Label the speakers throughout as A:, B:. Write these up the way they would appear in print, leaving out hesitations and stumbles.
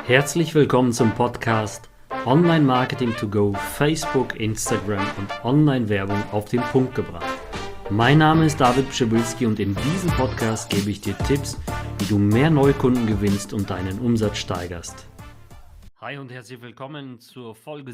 A: Herzlich willkommen zum Podcast Online Marketing to Go, Facebook, Instagram und Online-Werbung auf den Punkt gebracht. Mein Name ist David Pschibilski und in diesem Podcast gebe ich dir Tipps, wie du mehr Neukunden gewinnst und deinen Umsatz steigerst. Hi und herzlich willkommen zur Folge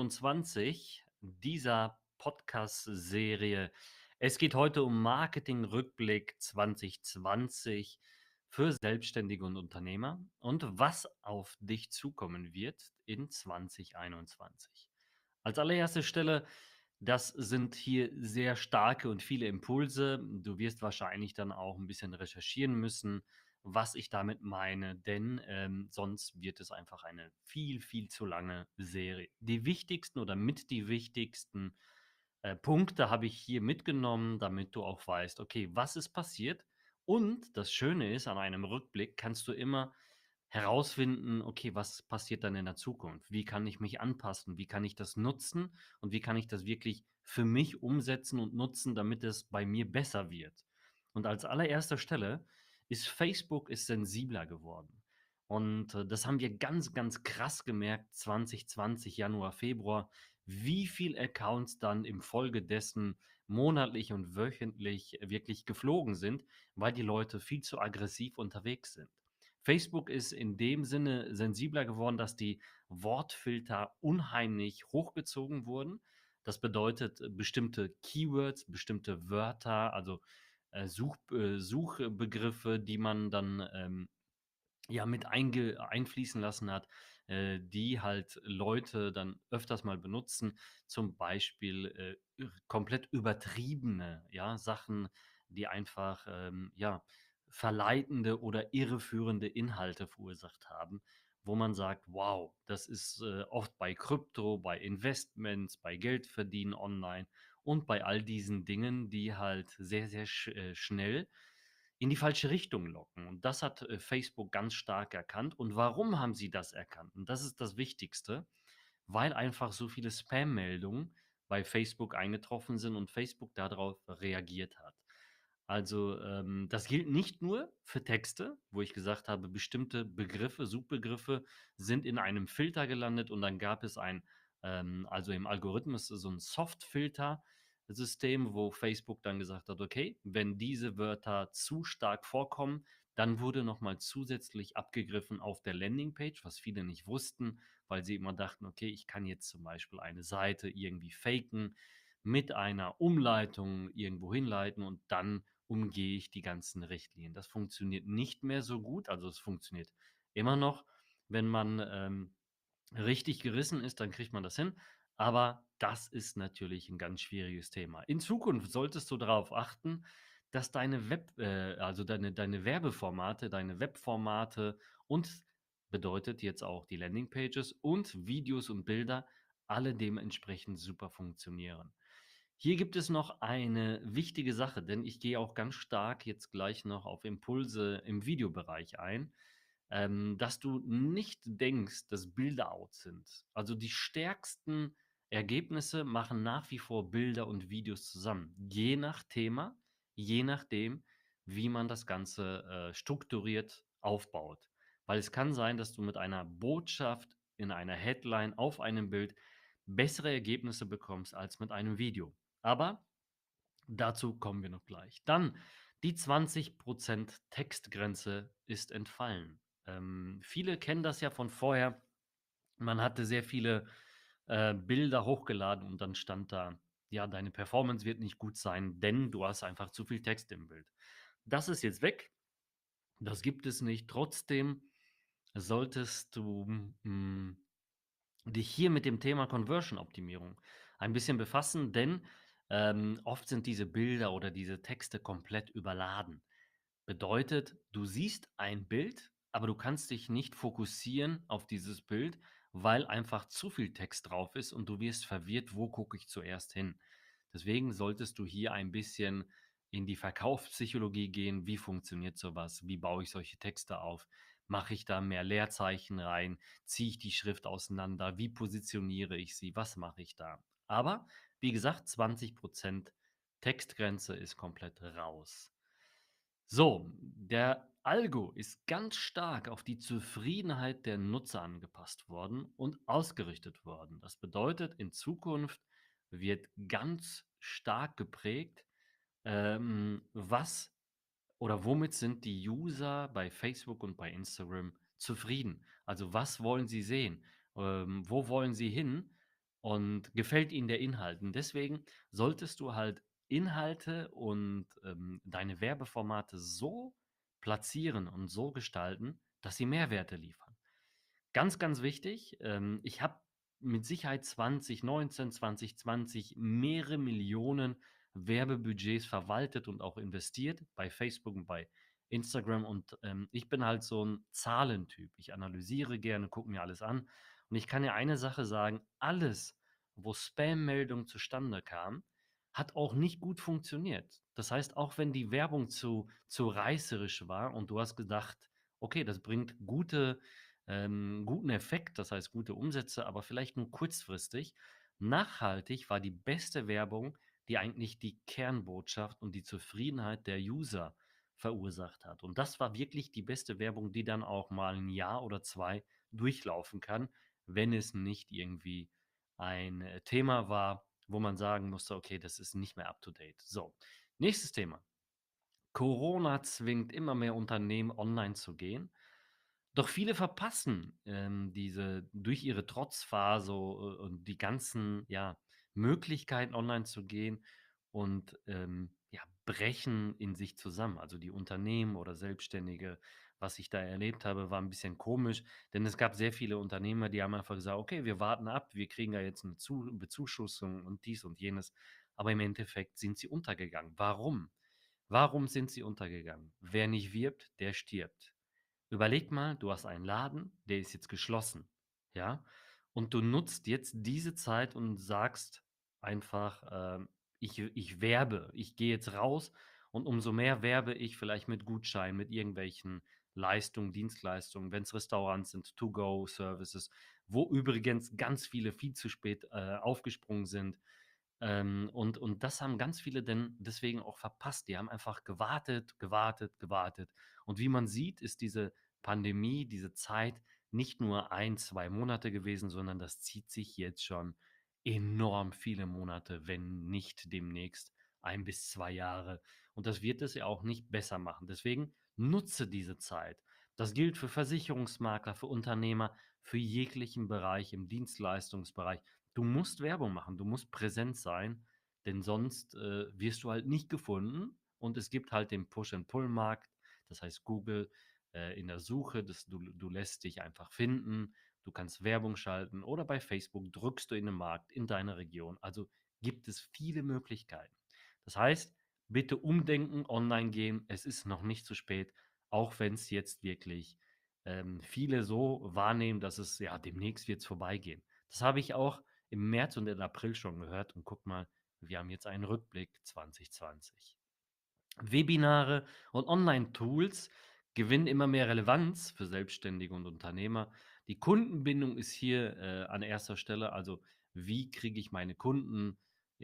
A: 27 dieser Podcast-Serie. Es geht heute um Marketing-Rückblick 2020 für Selbstständige und Unternehmer und was auf dich zukommen wird in 2021. Als allererste Stelle, das sind hier sehr starke und viele Impulse. Du wirst wahrscheinlich dann auch ein bisschen recherchieren müssen, was ich damit meine, denn sonst wird es einfach eine viel, viel zu lange Serie. Die wichtigsten oder mit die wichtigsten Punkte habe ich hier mitgenommen, damit du auch weißt, okay, was ist passiert? Und das Schöne ist, an einem Rückblick kannst du immer herausfinden, okay, was passiert dann in der Zukunft? Wie kann ich mich anpassen? Wie kann ich das nutzen? Und wie kann ich das wirklich für mich umsetzen und nutzen, damit es bei mir besser wird? Und als allererster Stelle ist Facebook ist sensibler geworden. Und das haben wir ganz, ganz krass gemerkt, 2020, Januar, Februar, wie viele Accounts dann im Folge dessen monatlich und wöchentlich wirklich geflogen sind, weil die Leute viel zu aggressiv unterwegs sind. Facebook ist in dem Sinne sensibler geworden, dass die Wortfilter unheimlich hochgezogen wurden. Das bedeutet, bestimmte Keywords, bestimmte Wörter, also Suchbegriffe, die man dann ja, mit einfließen lassen hat, die halt Leute dann öfters mal benutzen, zum Beispiel, komplett übertriebene, ja, Sachen, die einfach, ja, verleitende oder irreführende Inhalte verursacht haben, wo man sagt: „Wow, das ist, oft bei Krypto, bei Investments, bei Geldverdienen online und bei all diesen Dingen, die halt sehr, sehr schnell in die falsche Richtung locken. Und das hat Facebook ganz stark erkannt. Und warum haben sie das erkannt? Und das ist das Wichtigste, weil einfach so viele Spam-Meldungen bei Facebook eingetroffen sind und Facebook darauf reagiert hat. Also das gilt nicht nur für Texte, wo ich gesagt habe, bestimmte Begriffe, Suchbegriffe sind in einem Filter gelandet und dann gab es also im Algorithmus so ein Soft-Filter, System, wo Facebook dann gesagt hat, okay, wenn diese Wörter zu stark vorkommen, dann wurde nochmal zusätzlich abgegriffen auf der Landingpage, was viele nicht wussten, weil sie immer dachten, okay, ich kann jetzt zum Beispiel eine Seite irgendwie faken, mit einer Umleitung irgendwo hinleiten und dann umgehe ich die ganzen Richtlinien. Das funktioniert nicht mehr so gut, also es funktioniert immer noch, wenn man richtig gerissen ist, dann kriegt man das hin. Aber das ist natürlich ein ganz schwieriges Thema. In Zukunft solltest du darauf achten, dass also deine Werbeformate, deine Webformate und bedeutet jetzt auch die Landingpages und Videos und Bilder alle dementsprechend super funktionieren. Hier gibt es noch eine wichtige Sache, denn ich gehe auch ganz stark jetzt gleich noch auf Impulse im Videobereich ein, dass du nicht denkst, dass Bilder out sind. Also die stärksten Ergebnisse machen nach wie vor Bilder und Videos zusammen, je nach Thema, je nachdem, wie man das Ganze strukturiert aufbaut. Weil es kann sein, dass du mit einer Botschaft in einer Headline auf einem Bild bessere Ergebnisse bekommst als mit einem Video. Aber dazu kommen wir noch gleich. Dann die 20% Textgrenze ist entfallen. Viele kennen das ja von vorher. Man hatte sehr viele Bilder hochgeladen und dann stand da, ja, deine Performance wird nicht gut sein, denn du hast einfach zu viel Text im Bild. Das ist jetzt weg. Das gibt es nicht. Trotzdem solltest du dich hier mit dem Thema Conversion-Optimierung ein bisschen befassen, denn oft sind diese Bilder oder diese Texte komplett überladen. Bedeutet, du siehst ein Bild, aber du kannst dich nicht fokussieren auf dieses Bild, weil einfach zu viel Text drauf ist und du wirst verwirrt, wo gucke ich zuerst hin. Deswegen solltest du hier ein bisschen in die Verkaufspsychologie gehen. Wie funktioniert sowas? Wie baue ich solche Texte auf? Mache ich da mehr Leerzeichen rein? Ziehe ich die Schrift auseinander? Wie positioniere ich sie? Was mache ich da? Aber wie gesagt, 20% Textgrenze ist komplett raus. So, der Algo ist ganz stark auf die Zufriedenheit der Nutzer angepasst worden und ausgerichtet worden. Das bedeutet, in Zukunft wird ganz stark geprägt, was oder womit sind die User bei Facebook und bei Instagram zufrieden? Also, was wollen sie sehen? Wo wollen sie hin? Und gefällt ihnen der Inhalt? Und deswegen solltest du halt Inhalte und, deine Werbeformate so platzieren und so gestalten, dass sie Mehrwerte liefern. Ganz, ganz wichtig, ich habe mit Sicherheit 2019, 2020 mehrere Millionen Werbebudgets verwaltet und auch investiert bei Facebook und bei Instagram und, ich bin halt so ein Zahlentyp. Ich analysiere gerne, gucke mir alles an und ich kann dir eine Sache sagen: Alles, wo Spam-Meldung zustande kam, hat auch nicht gut funktioniert. Das heißt, auch wenn die Werbung zu reißerisch war und du hast gedacht: „Okay, das bringt guten Effekt, das heißt gute Umsätze, aber vielleicht nur kurzfristig. Nachhaltig war die beste Werbung, die eigentlich die Kernbotschaft und die Zufriedenheit der User verursacht hat. Und das war wirklich die beste Werbung, die dann auch mal ein Jahr oder 2 durchlaufen kann, wenn es nicht irgendwie ein, Thema war, wo man sagen musste: „Okay, das ist nicht mehr up to date." So, nächstes Thema. Corona zwingt immer mehr Unternehmen, online zu gehen. Doch viele verpassen, diese durch ihre Trotzphase und die ganzen, ja, Möglichkeiten, online zu gehen und, ja, brechen in sich zusammen. Also, die Unternehmen oder Selbstständige, was ich da erlebt habe, war ein bisschen komisch, denn es gab sehr viele Unternehmer, die haben einfach gesagt: „Okay, wir warten ab, wir kriegen ja jetzt eine Bezuschussung und dies und jenes." Aber im Endeffekt sind sie untergegangen. Warum? Warum sind sie untergegangen? Wer nicht wirbt, der stirbt. Überleg mal, du hast einen Laden, der ist jetzt geschlossen, ja? Und du nutzt jetzt diese Zeit und sagst einfach, „Ich werbe, ich gehe jetzt raus" und umso mehr werbe ich vielleicht mit Gutscheinen, mit irgendwelchen Leistungen, Dienstleistungen, wenn es Restaurants sind, To-go-Services, wo übrigens ganz viele viel zu spät, aufgesprungen sind. Und das haben ganz viele denn deswegen auch verpasst. Die haben einfach gewartet, gewartet, gewartet. Und wie man sieht, ist diese Pandemie, diese Zeit nicht nur 1, 2 Monate gewesen, sondern das zieht sich jetzt schon enorm viele Monate, wenn nicht demnächst 1 bis 2 Jahre. Und das wird es ja auch nicht besser machen. Deswegen nutze diese Zeit. Das gilt für Versicherungsmakler, für Unternehmer, für jeglichen Bereich im Dienstleistungsbereich. Du musst Werbung machen, du musst präsent sein, denn sonst, wirst du halt nicht gefunden und es gibt halt den Push-and-Pull-Markt. Das heißt, Google, in der Suche, du lässt dich einfach finden, du kannst Werbung schalten oder bei Facebook drückst du in den Markt in deiner Region. Also, gibt es viele Möglichkeiten. Das heißt, bitte umdenken, online gehen. Es ist noch nicht zu spät, auch wenn es jetzt wirklich, viele so wahrnehmen, dass es ja, demnächst wird's vorbeigehen. Das habe ich auch im März und im April schon gehört und guck mal, wir haben jetzt einen Rückblick 2020. Webinare und Online-Tools gewinnen immer mehr Relevanz für Selbstständige und Unternehmer. Die Kundenbindung ist hier, an erster Stelle. Also, wie kriege ich meine Kunden,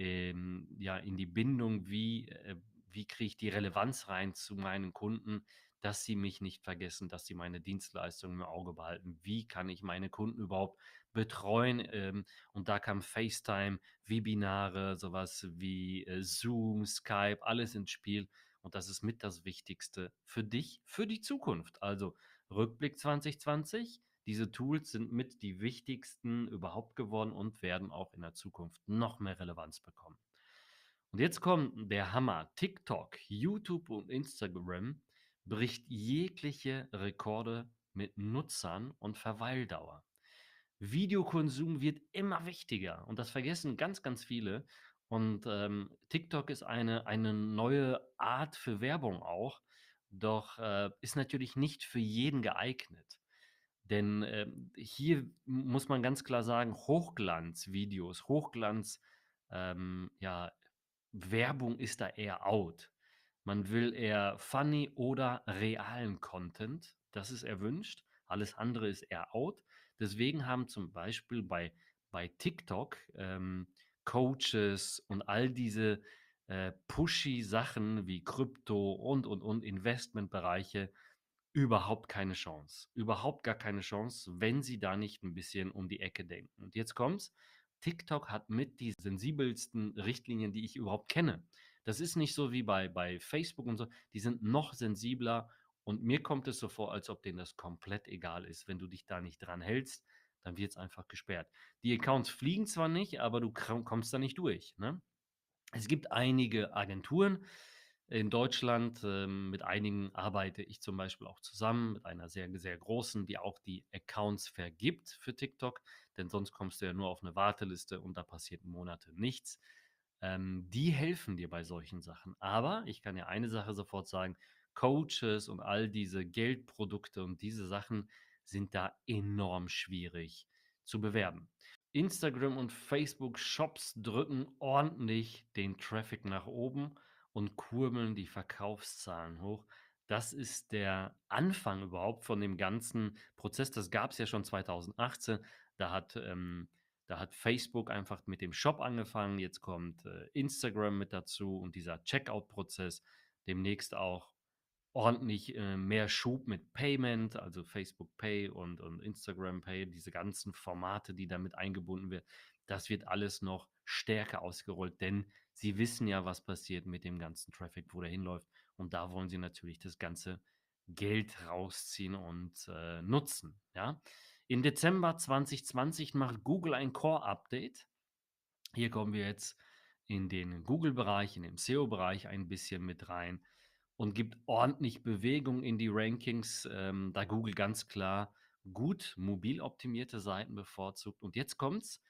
A: ja, in die Bindung? Wie kriege ich die Relevanz rein zu meinen Kunden, dass sie mich nicht vergessen, dass sie meine Dienstleistungen im Auge behalten? Wie kann ich meine Kunden überhaupt betreuen? Und da kam FaceTime, Webinare, sowas wie, Zoom, Skype, alles ins Spiel. Und das ist mit das Wichtigste für dich, für die Zukunft. Also Rückblick 2020, diese Tools sind mit die wichtigsten überhaupt geworden und werden auch in der Zukunft noch mehr Relevanz bekommen. Und jetzt kommt der Hammer. TikTok, YouTube und Instagram bricht jegliche Rekorde mit Nutzern und Verweildauer. Videokonsum wird immer wichtiger und das vergessen ganz, ganz viele. Und, TikTok ist eine neue Art für Werbung auch, doch, ist natürlich nicht für jeden geeignet. Denn, hier muss man ganz klar sagen, Hochglanzvideos, ja, Werbung ist da eher out. Man will eher funny oder realen Content. Das ist erwünscht. Alles andere ist eher out. Deswegen haben zum Beispiel bei TikTok, Coaches und all diese, pushy Sachen wie Krypto und Investmentbereiche überhaupt keine Chance. Überhaupt gar keine Chance, wenn sie da nicht ein bisschen um die Ecke denken. Und jetzt kommt's: TikTok hat mit die sensibelsten Richtlinien, die ich überhaupt kenne. Das ist nicht so wie bei Facebook und so. Die sind noch sensibler und mir kommt es so vor, als ob denen das komplett egal ist. Wenn du dich da nicht dran hältst, dann wird's einfach gesperrt. Die Accounts fliegen zwar nicht, aber du kommst da nicht durch, ne? Es gibt einige Agenturen in Deutschland, mit einigen arbeite ich zum Beispiel auch zusammen, mit einer sehr, sehr großen, die auch die Accounts vergibt für TikTok, denn sonst kommst du ja nur auf eine Warteliste und da passiert Monate nichts. Die helfen dir bei solchen Sachen. Aber ich kann dir eine Sache sofort sagen: Coaches und all diese Geldprodukte und diese Sachen sind da enorm schwierig zu bewerben. Instagram und Facebook Shops drücken ordentlich den Traffic nach oben und kurbeln die Verkaufszahlen hoch. Das ist der Anfang überhaupt von dem ganzen Prozess. Das gab es ja schon 2018. Da hat, ähm, da hat Facebook einfach mit dem Shop angefangen. Jetzt kommt Instagram mit dazu und dieser Checkout-Prozess. Demnächst auch ordentlich, mehr Schub mit Payment, also Facebook Pay und Instagram Pay, diese ganzen Formate, die damit eingebunden wird. Das wird alles noch stärker ausgerollt, denn sie wissen ja, was passiert mit dem ganzen Traffic, wo der hinläuft. Und da wollen sie natürlich das ganze Geld rausziehen und, nutzen, ja? Im Dezember 2020 macht Google ein Core-Update. Hier kommen wir jetzt in den Google-Bereich, in den SEO-Bereich ein bisschen mit rein und gibt ordentlich Bewegung in die Rankings, da Google ganz klar gut mobil optimierte Seiten bevorzugt. Und jetzt kommt's,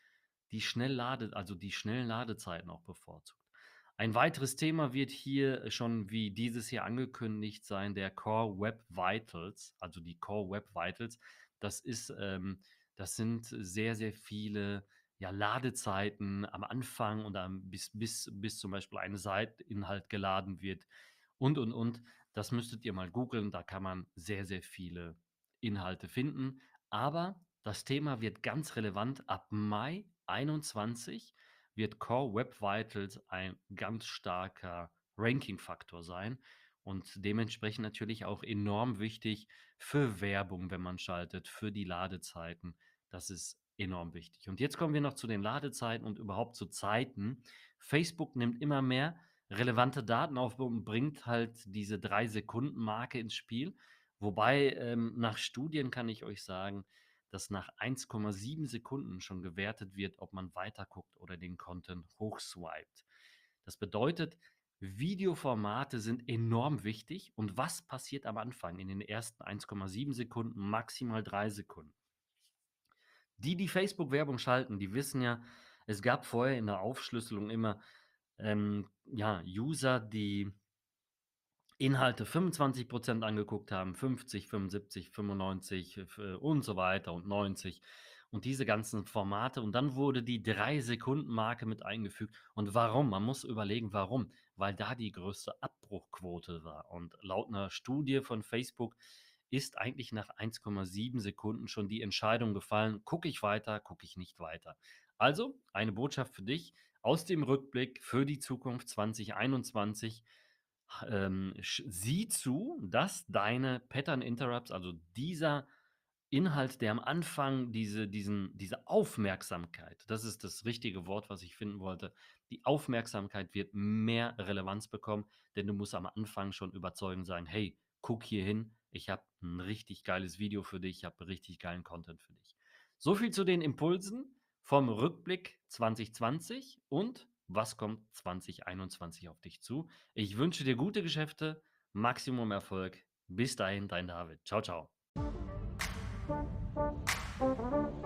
A: die schnellen Ladezeiten auch bevorzugt. Ein weiteres Thema wird hier schon wie dieses Jahr angekündigt sein, der Core Web Vitals, also die Core Web Vitals. Das ist, das sind sehr, sehr viele, ja, Ladezeiten am Anfang und dann bis zum Beispiel eine Seiteninhalt geladen wird und. Das müsstet ihr mal googeln, da kann man sehr, sehr viele Inhalte finden. Aber das Thema wird ganz relevant. Ab Mai 21 wird Core Web Vitals ein ganz starker Ranking-Faktor sein und dementsprechend natürlich auch enorm wichtig für Werbung, wenn man schaltet, für die Ladezeiten. Das ist enorm wichtig. Und jetzt kommen wir noch zu den Ladezeiten und überhaupt zu Zeiten. Facebook nimmt immer mehr relevante Daten auf und bringt halt diese 3 Sekunden-Marke ins Spiel. Wobei, nach Studien kann ich euch sagen, dass nach 1,7 Sekunden schon gewertet wird, ob man weiterguckt oder den Content hochswiped. Das bedeutet, Videoformate sind enorm wichtig. Und was passiert am Anfang in den ersten 1,7 Sekunden, maximal 3 Sekunden? Die Facebook-Werbung schalten, die wissen ja, es gab vorher in der Aufschlüsselung immer, ja, User, die Inhalte 25% angeguckt haben, 50, 75, 95 und so weiter und 90 und diese ganzen Formate. Und dann wurde die 3 Sekunden-Marke mit eingefügt. Und warum? Man muss überlegen, warum. Weil da die größte Abbruchquote war. Und laut einer Studie von Facebook ist eigentlich nach 1,7 Sekunden schon die Entscheidung gefallen: gucke ich weiter, gucke ich nicht weiter. Also eine Botschaft für dich aus dem Rückblick für die Zukunft 2021: sieh zu, dass deine Pattern Interrupts, also dieser Inhalt, der am Anfang diese Aufmerksamkeit, das ist das richtige Wort, was ich finden wollte. Die Aufmerksamkeit wird mehr Relevanz bekommen, denn du musst am Anfang schon überzeugend sagen: „Hey, guck hier hin, ich habe ein richtig geiles Video für dich, ich habe richtig geilen Content für dich.“ So viel zu den Impulsen vom Rückblick 2020 und was kommt 2021 auf dich zu. Ich wünsche dir gute Geschäfte, Maximum Erfolg. Bis dahin, dein David. Ciao, ciao.